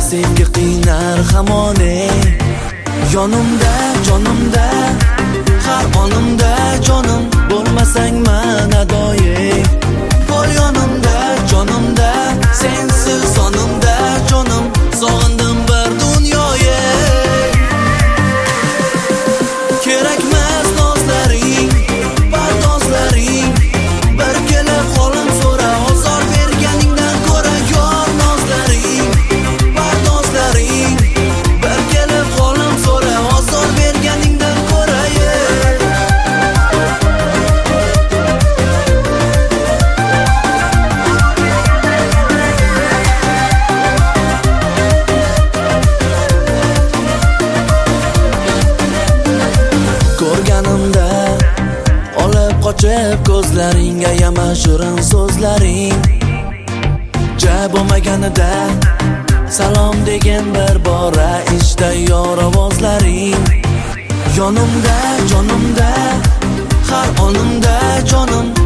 sevgi qiynar hamone. Yonimda, jonimda, har onimda jonim, bo'lmasang manadoyi. Bo'l yonimda, jonimda, sensiz sonimda jonim, sog'indim bir dunyoga. Kerakmas nozlaring, pardozlaring, bir kelib qo'lim so'ra, ozor berganingdan ko'ra yor nozlaring, pardozlaring, bir kelib qo'lim so'ra, ozor berganingdan ko'ra ko'rganimda olib qochib ko'zlaringga yamashirin so'zlaring. Ja bo'lmaganida salom degan bir bora eshitda yor ovozlaring. Yonimda, jonimda, har onimda jonim,